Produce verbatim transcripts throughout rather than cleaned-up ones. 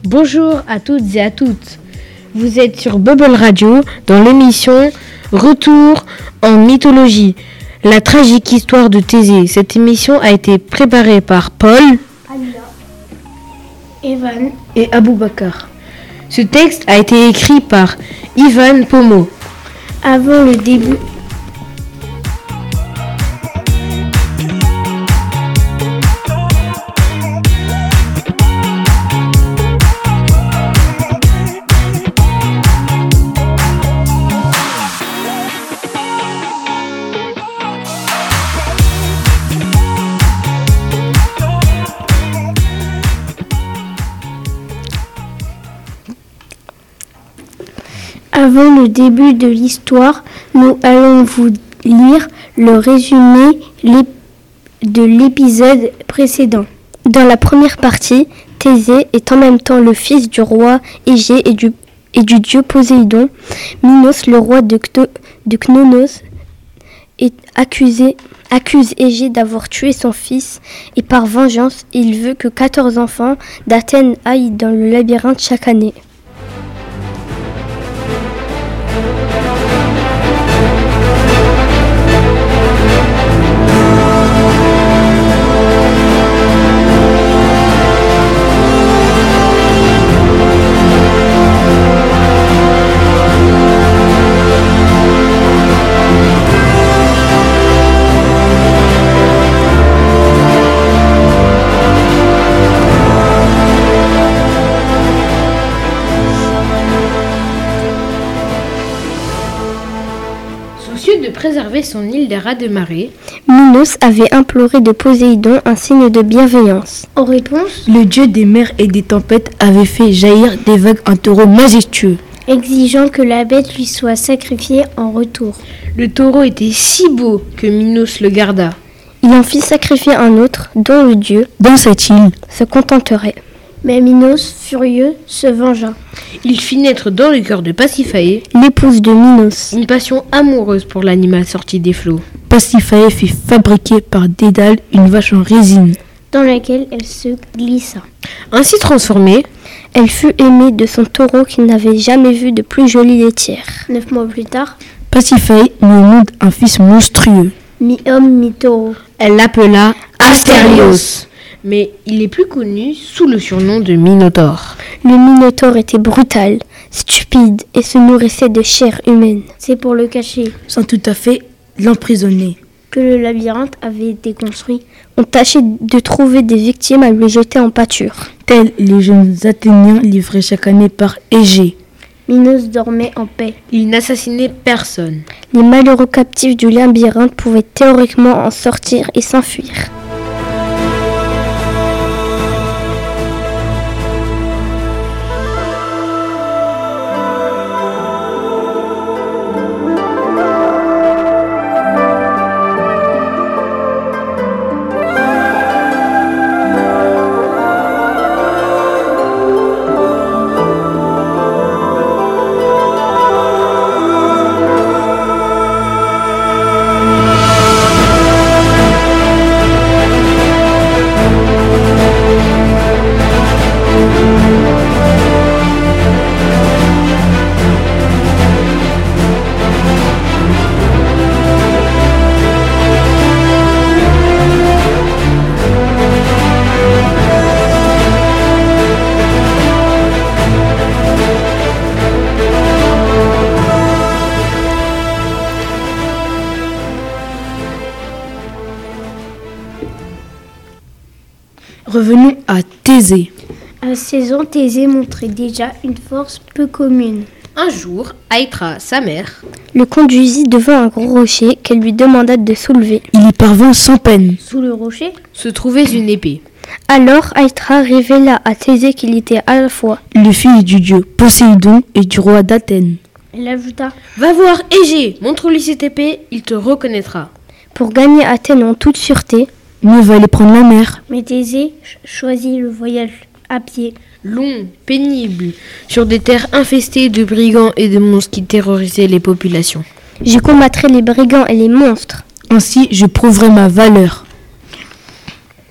Bonjour à toutes et à toutes. Vous êtes sur Bubble Radio dans l'émission Retour en mythologie, la tragique histoire de Thésée. Cette émission a été préparée par Paul, Alia, Evan et Aboubakar. Ce texte a été écrit par Ivan Pomo. Avant le début Avant le début de l'histoire, nous allons vous lire le résumé de l'épisode précédent. Dans la première partie, Thésée est en même temps le fils du roi Égée et du, et du dieu Poséidon. Minos, le roi de, Kno, de Knonos, est accusé, accuse Égée d'avoir tué son fils et par vengeance, il veut que quatorze enfants d'Athènes aillent dans le labyrinthe chaque année. Soucieux de préserver son île des rats de marée, Minos avait imploré de Poséidon un signe de bienveillance. En réponse, le dieu des mers et des tempêtes avait fait jaillir des vagues un taureau majestueux, exigeant que la bête lui soit sacrifiée en retour. Le taureau était si beau que Minos le garda. Il en fit sacrifier un autre, dont le dieu, dans cette île, se contenterait. Mais Minos, furieux, se vengea. Il fit naître dans le cœur de Pasiphaë, l'épouse de Minos, une passion amoureuse pour l'animal sorti des flots. Pasiphaë fit fabriquer par Dédale une vache en résine, dans laquelle elle se glissa. Ainsi transformée, elle fut aimée de son taureau qui n'avait jamais vu de plus jolie laitière. Neuf mois plus tard, Pasiphaë mit au monde un fils monstrueux, mi-homme, mi-taureau. Elle l'appela Astérios, mais il est plus connu sous le surnom de Minotaure. Le Minotaure était brutal, stupide et se nourrissait de chair humaine. C'est pour le cacher, sans tout à fait l'emprisonner, que le labyrinthe avait été construit. On tâchait de trouver des victimes à lui jeter en pâture, tels les jeunes Athéniens livrés chaque année par Égée. Minos dormait en paix. Il n'assassinait personne. Les malheureux captifs du labyrinthe pouvaient théoriquement en sortir et s'enfuir. Revenons à Thésée. À seize ans, Thésée montrait déjà une force peu commune. Un jour, Aïtra, sa mère, le conduisit devant un gros rocher qu'elle lui demanda de soulever. Il y parvint sans peine. Sous le rocher se trouvait une épée. Alors Aïtra révéla à Thésée qu'il était à la fois le fils du dieu Poséidon et du roi d'Athènes. Elle ajouta : Va voir Égée, montre-lui cette épée, il te reconnaîtra. Pour gagner Athènes en toute sûreté, mieux valait prendre la mer. Mais Thésée choisit le voyage à pied. Long, pénible, sur des terres infestées de brigands et de monstres qui terrorisaient les populations. Je combattrai les brigands et les monstres. Ainsi, je prouverai ma valeur.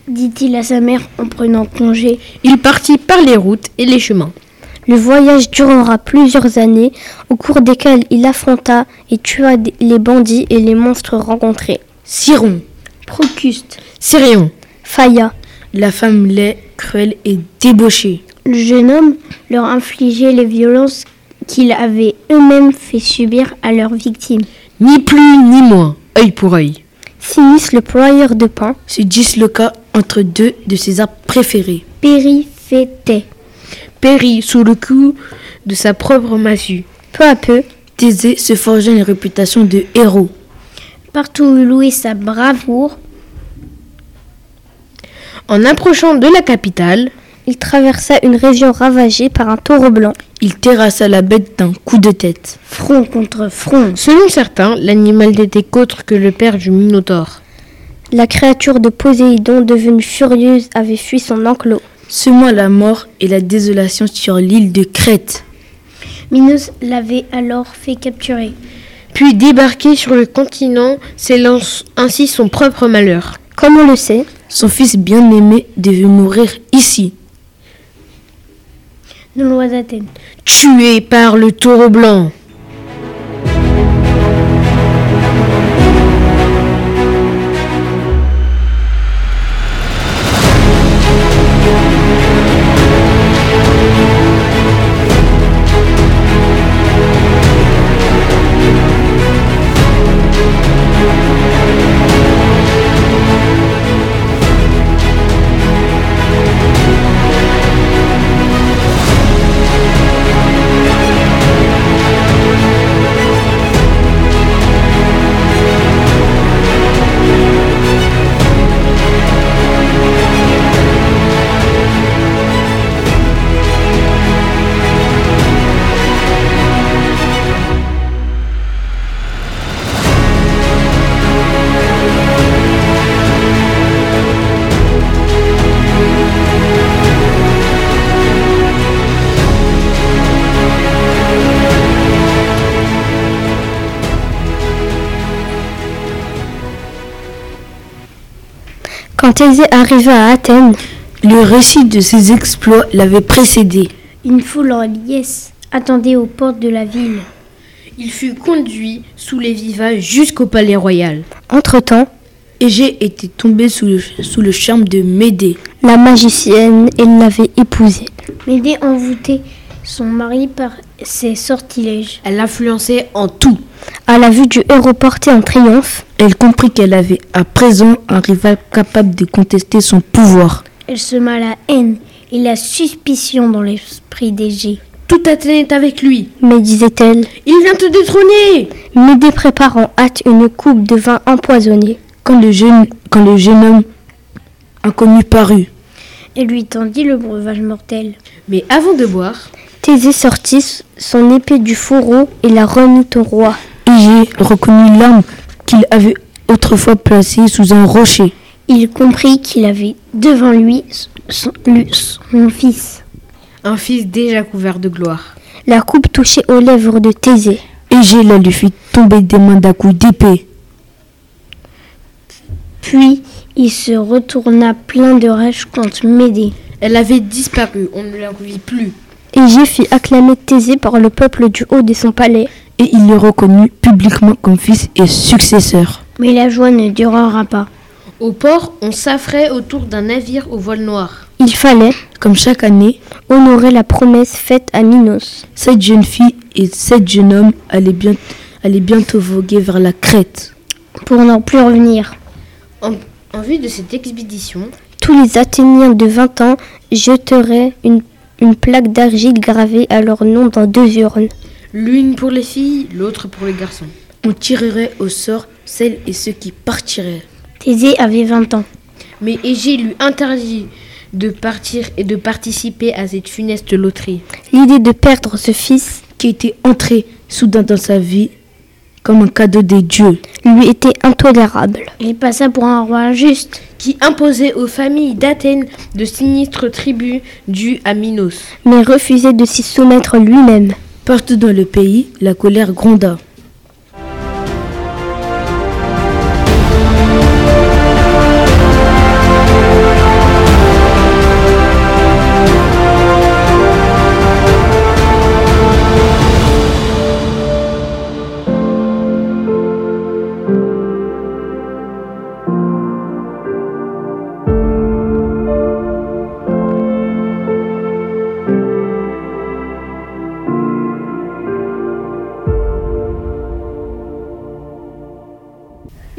dit-il à sa mère en prenant congé. Il partit par les routes et les chemins. Le voyage durera plusieurs années, au cours desquelles il affronta et tua les bandits et les monstres rencontrés. Siron, Procuste, Sirion, Phaya. La femme laide, cruelle et débauchée. Le jeune homme leur infligeait les violences qu'ils avaient eux-mêmes fait subir à leurs victimes. ni plus ni moins, œil pour œil. Sinis, le ployeur de pain, Se disloqua entre deux de ses arbres préférés. périfétait. Périt sous le coup de sa propre massue. Peu à peu, Thésée se forgea une réputation de héros. partout où louait sa bravoure, En approchant de la capitale, il traversa une région ravagée par un taureau blanc. Il terrassa la bête d'un coup de tête. Front contre front, selon certains, l'animal n'était qu'autre que le père du Minotaure. la créature de Poséidon, devenue furieuse, avait fui son enclos. Semant la mort et la désolation sur l'île de Crète. Minos l'avait alors fait capturer. Puis débarqué sur le continent, scellant ainsi son propre malheur. Comme on le sait, Son fils bien-aimé devait mourir ici. non loin d'Athènes. Tué par le taureau blanc. Quand Thésée arriva à Athènes, Le récit de ses exploits l'avait précédé. une foule en liesse attendait aux portes de la ville. Il fut conduit sous les vivaces jusqu'au palais royal. Entre-temps, Égée était tombé sous le, sous le charme de Médée. la magicienne, elle l'avait épousée. Médée envoûtait son mari par ses sortilèges. Elle l'influençait en tout. À la vue du héros porté en triomphe, Elle comprit qu'elle avait à présent un rival capable de contester son pouvoir. elle sema la haine et la suspicion dans l'esprit d'Égée. Tout Athènes est avec lui. Mais disait-elle, Il vient te détrôner. Médée prépare en hâte une coupe de vin empoisonné. Quand le jeune, quand le jeune homme inconnu parut, Elle lui tendit le breuvage mortel. Mais avant de boire, Thésée sortit son épée du fourreau et la remit au roi. Égée reconnut l'arme qu'il avait autrefois placée sous un rocher. Il comprit qu'il avait devant lui son, lui- son fils. un fils déjà couvert de gloire. La coupe touchait aux lèvres de Thésée. Égée la lui fit tomber des mains d'un coup d'épée. Puis il se retourna plein de rage contre Médée. Elle avait disparu, on ne la revit plus. Égée fit acclamer Thésée par le peuple du haut de son palais. Et il le reconnut publiquement comme fils et successeur. Mais la joie ne durera pas. Au port, on s'affrait autour d'un navire au voile noir. Il fallait, Comme chaque année, honorer la promesse faite à Minos. sept jeunes filles et sept jeunes hommes allaient, bien- allaient bientôt voguer vers la Crète. Pour n'en plus revenir. En, en vue de cette expédition, Tous les Athéniens de vingt ans jeteraient une, une plaque d'argile gravée à leur nom dans deux urnes. l'une pour les filles, l'autre pour les garçons. On tirerait au sort celles et ceux qui partiraient. Thésée avait vingt ans. Mais Égée lui interdit de partir et de participer à cette funeste loterie. L'idée de perdre ce fils Qui était entré soudain dans sa vie comme un cadeau des dieux. lui était intolérable. Il passa pour un roi injuste. Qui imposait aux familles d'Athènes de sinistres tribus dus à Minos. Mais refusait de s'y soumettre lui-même. Partout dans le pays, la colère gronda.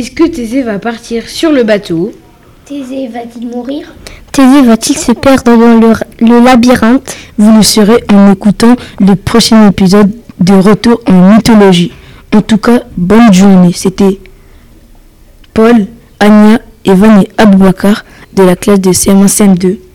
Est-ce que Thésée va partir sur le bateau? Thésée va-t-il mourir? Thésée va-t-il se perdre dans le, le labyrinthe? Vous le saurez en écoutant le prochain épisode de Retour en mythologie. En tout cas, bonne journée. C'était Paul, Anya, Evan et Aboubakar de la classe de C M un C M deux.